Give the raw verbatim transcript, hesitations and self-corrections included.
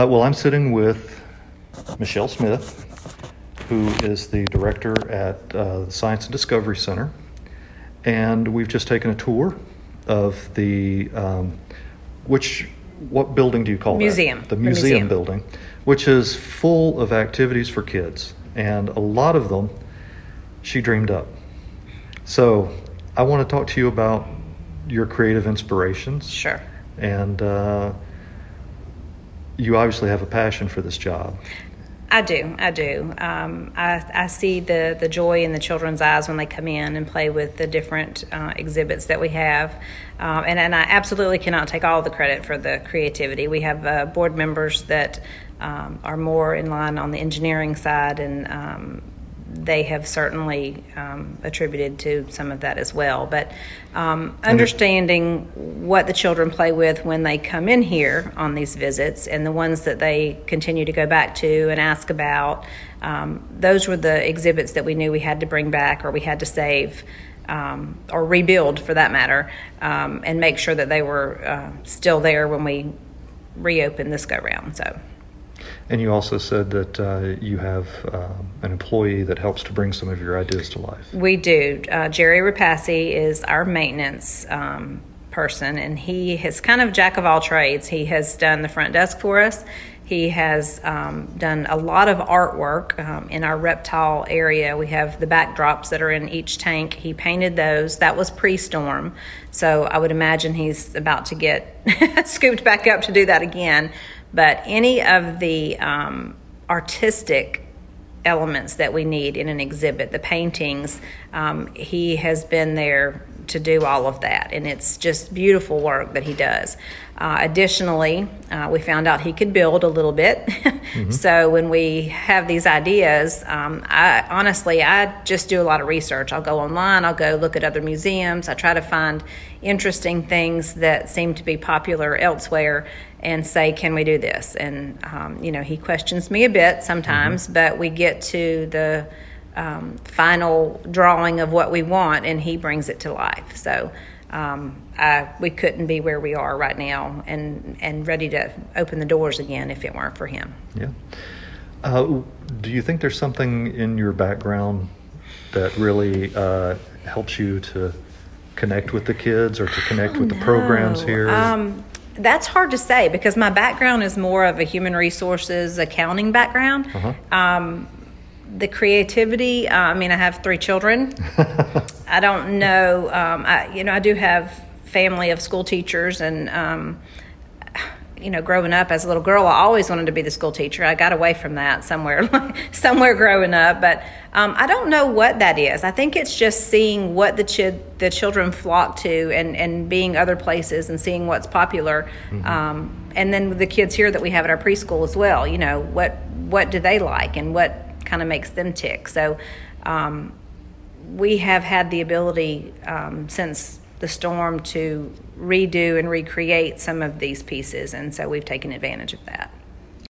Uh, well, I'm sitting with Michelle Smith, who is the director at uh, the Science and Discovery Center. And we've just taken a tour of the, um, which, what building do you call museum. that? The the museum, museum building, which is full of activities for kids. And a lot of them she dreamed up. So I want to talk to you about your creative inspirations. Sure. And uh, you obviously have a passion for this job. I do, I do. Um, I, I see the, the joy in the children's eyes when they come in and play with the different uh, exhibits that we have. Um, and, and I absolutely cannot take all the credit for the creativity. We have uh, board members that um, are more in line on the engineering side, and um, they have certainly um, attributed to some of that as well. But um, understanding what the children play with when they come in here on these visits, and the ones that they continue to go back to and ask about, um, those were the exhibits that we knew we had to bring back, or we had to save, um, or rebuild for that matter, um, and make sure that they were uh, still there when we reopened this go-round. So. And you also said that uh, you have uh, an employee that helps to bring some of your ideas to life. We do. Uh, Jerry Rapassi is our maintenance um, person, and he is kind of jack of all trades. He has done the front desk for us. He has um, done a lot of artwork um, in our reptile area. We have the backdrops that are in each tank. He painted those. That was pre-storm, so I would imagine he's about to get scooped back up to do that again. But any of the um, artistic elements that we need in an exhibit, the paintings, um, he has been there to do all of that, and it's just beautiful work that he does. Uh, additionally, uh, we found out he could build a little bit. Mm-hmm. So when we have these ideas, um, I honestly, I just do a lot of research. I'll go online, I'll go look at other museums, I try to find interesting things that seem to be popular elsewhere and say, can we do this? And, um, you know, he questions me a bit sometimes, mm-hmm. but we get to the um, final drawing of what we want, and he brings it to life. So um, I, we couldn't be where we are right now and, and ready to open the doors again if it weren't for him. Yeah. Uh, do you think there's something in your background that really uh, helps you to connect with the kids or to connect with know. the programs here? Um, That's hard to say because my background is more of a human resources accounting background. Uh-huh. Um, the creativity, uh, I mean, I have three children. I don't know, um, I, you know, I do have family of school teachers, and, um, you know, growing up as a little girl, I always wanted to be the school teacher. I got away from that somewhere, somewhere growing up, but um, I don't know what that is. I think it's just seeing what the ch- the children flock to, and, and being other places and seeing what's popular. Mm-hmm. Um, and then the kids here that we have at our preschool as well, you know, what what do they like and what kind of makes them tick. So um, we have had the ability um, since the storm to redo and recreate some of these pieces, and so we've taken advantage of that.